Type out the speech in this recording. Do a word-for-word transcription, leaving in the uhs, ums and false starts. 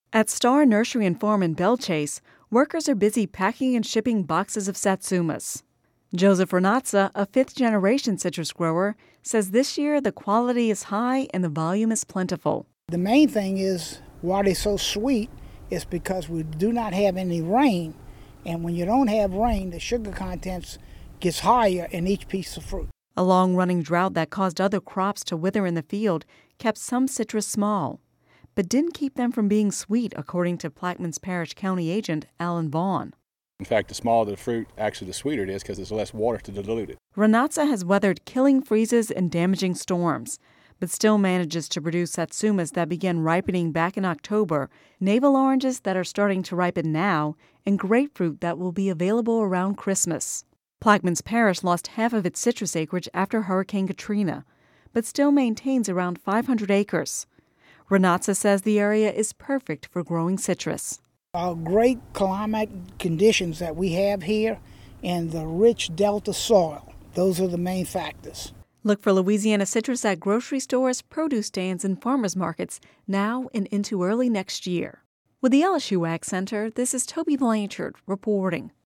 At Star Nursery and Farm in Bellchase, workers are busy packing and shipping boxes of satsumas. Joseph Renatza, a fifth-generation citrus grower, says this year the quality is high and the volume is plentiful. The main thing is why they're so sweet is because we do not have any rain. And when you don't have rain, the sugar contents gets higher in each piece of fruit. A long-running drought that caused other crops to wither in the field kept some citrus small, but didn't keep them from being sweet, according to Plaquemines Parish County Agent Alan Vaughn. In fact, the smaller the fruit, actually the sweeter it is because there's less water to dilute it. Renatza has weathered killing freezes and damaging storms, but still manages to produce satsumas that began ripening back in October, navel oranges that are starting to ripen now, and grapefruit that will be available around Christmas. Plaquemines Parish lost half of its citrus acreage after Hurricane Katrina, but still maintains around five hundred acres. Renatza says the area is perfect for growing citrus. Our great climate conditions that we have here and the rich delta soil, those are the main factors. Look for Louisiana citrus at grocery stores, produce stands, and farmers markets now and into early next year. With the L S U Ag Center, this is Toby Blanchard reporting.